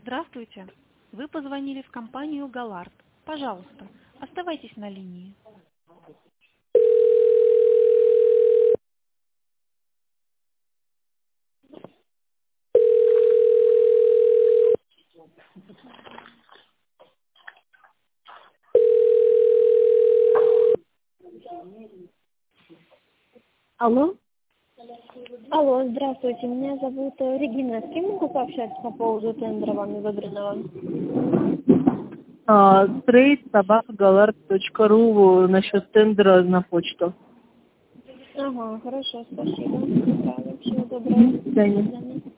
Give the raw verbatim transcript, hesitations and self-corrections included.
Здравствуйте. Вы позвонили в компанию «Галард». Пожалуйста, оставайтесь на линии. Алло? Алло, здравствуйте, меня зовут э, Регина. С кем могу пообщаться по поводу тендера вами выбранного? А, трейд собака галард точка ру насчет тендера на почту. Ага, хорошо, спасибо. Да, всего доброго. До свидания. До свидания.